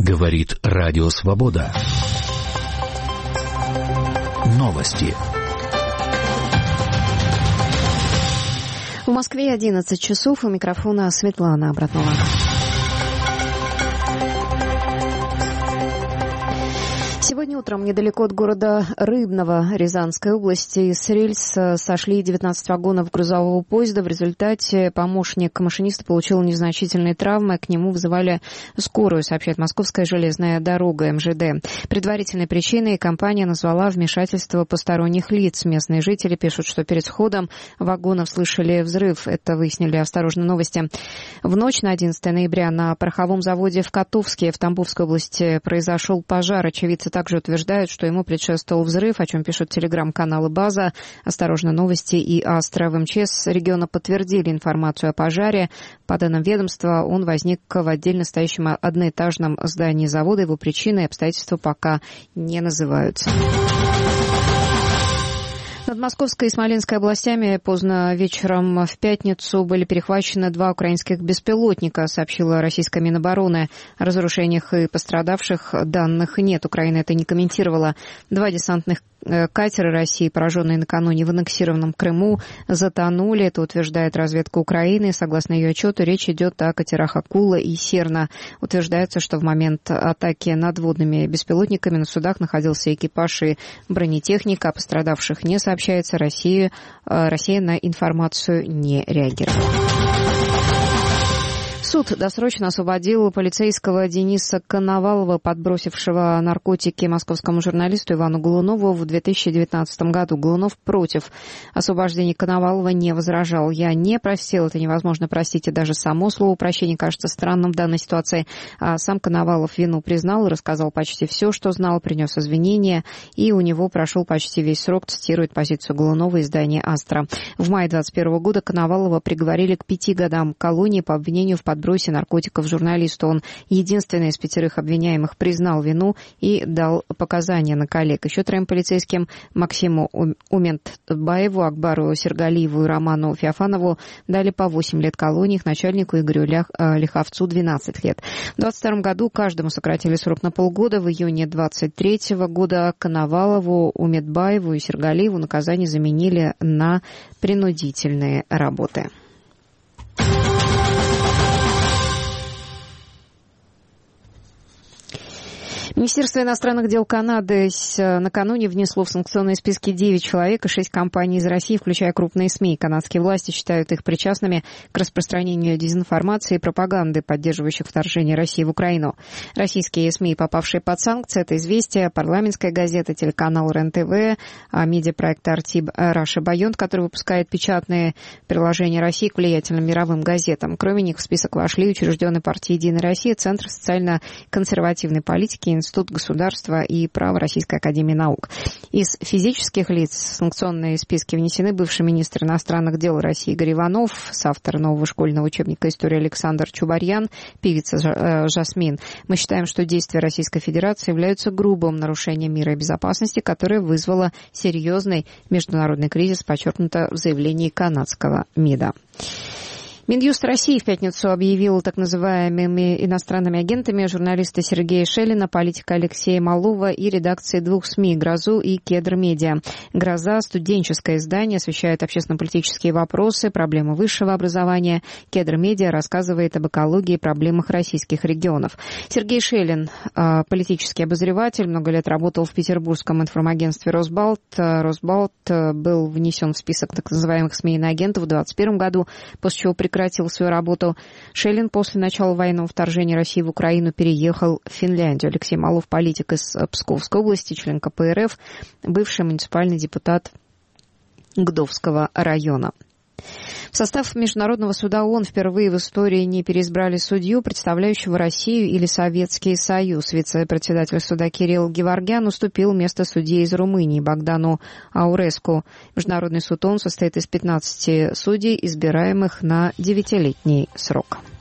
Говорит Радио Свобода. Новости. В Москве 11 часов. У микрофона Светлана Обратнова. Сегодня утром недалеко от города Рыбного Рязанской области с рельс сошли 19 вагонов грузового поезда. В результате помощник машиниста получил незначительные травмы. К нему вызывали скорую, сообщает Московская железная дорога МЖД. Предварительной причиной компания назвала вмешательство посторонних лиц. Местные жители пишут, что перед сходом вагонов слышали взрыв. Это выяснили «Осторожно, новости». В ночь на 11 ноября на пороховом заводе в Котовске в Тамбовской области произошел пожар. Очевидцы также утверждают, что ему предшествовал взрыв, о чем пишут телеграм-каналы «База», «Осторожно, новости» и «Астра». В МЧС региона подтвердили информацию о пожаре. По данным ведомства, он возник в отдельно стоящем одноэтажном здании завода. Его причины и обстоятельства пока не называются. Над Московской и Смоленской областями поздно вечером в пятницу были перехвачены 2 украинских беспилотника, сообщила российская Минобороны. О разрушениях и пострадавших данных нет. Украина это не комментировала. 2 десантных катера России, пораженные накануне в аннексированном Крыму, затонули. Это утверждает разведка Украины. Согласно ее отчету, речь идет о катерах «Акула» и «Серна». Утверждается, что в момент атаки надводными беспилотниками на судах находился экипаж и бронетехника. О пострадавших не сообщается. Россия на информацию не реагировала. Суд досрочно освободил полицейского Дениса Коновалова, подбросившего наркотики московскому журналисту Ивану Голунову в 2019 году. Голунов против освобождения Коновалова не возражал. «Я не простил, это невозможно простить, и даже само слово прощения кажется странным в данной ситуации». А сам Коновалов вину признал и рассказал почти все, что знал, принес извинения, и у него прошел почти весь срок, цитирует позицию Голунова издание «Астра». В мае 2021 года Коновалова приговорили к 5 годам колонии по обвинению в подбросе наркотиков журналисту. Он единственный из 5 обвиняемых признал вину и дал показания на коллег. Еще 3 полицейским Максиму Ументбаеву, Акбару Сергалиеву и Роману Феофанову дали по 8 лет колонии, их начальнику Игорю Лиховцу 12 лет. В 2022 году каждому сократили срок на полгода. В июне 2023 года Коновалову, Ументбаеву и Сергалиеву наказание заменили на принудительные работы. Министерство иностранных дел Канады накануне внесло в санкционные списки 9 человек и 6 компаний из России, включая крупные СМИ. Канадские власти считают их причастными к распространению дезинформации и пропаганды, поддерживающих вторжение России в Украину. Российские СМИ, попавшие под санкции, это «Известия», парламентская газета, телеканал РЕН-ТВ, медиапроект «Артиб Раша Байонд», который выпускает печатные приложения России к влиятельным мировым газетам. Кроме них в список вошли учрежденные партией «Единая Россия», Центр социально-консервативной политики, Институт государства и права Российской академии наук. Из физических лиц в санкционные списки внесены бывший министр иностранных дел России Игорь Иванов, соавтор нового школьного учебника истории Александр Чубарьян, певица Жасмин. Мы считаем, что действия Российской Федерации являются грубым нарушением мира и безопасности, которое вызвало серьезный международный кризис, подчеркнуто в заявлении канадского МИДа. Минюст России в пятницу объявил так называемыми иностранными агентами журналиста Сергея Шеллина, политика Алексея Малова и редакции 2 СМИ «Грозу» и «Кедр Медиа». «Гроза» — студенческое издание, освещает общественно-политические вопросы, проблемы высшего образования. «Кедр Медиа» рассказывает об экологии и проблемах российских регионов. Сергей Шеллин — политический обозреватель, много лет работал в петербургском информагентстве «Росбалт». «Росбалт» был внесен в список так называемых СМИ иноагентов в 2021 году, после чего прекратил свою работу. Шеллин после начала военного вторжения России в Украину переехал в Финляндию. Алексей Малов — политик из Псковской области, член КПРФ, бывший муниципальный депутат Гдовского района. В состав Международного суда ООН впервые в истории не переизбрали судью, представляющего Россию или Советский Союз. Вице-председатель суда Кирилл Геворгян уступил место судье из Румынии Богдану Ауреску. Международный суд ООН состоит из 15 судей, избираемых на 9-летний срок.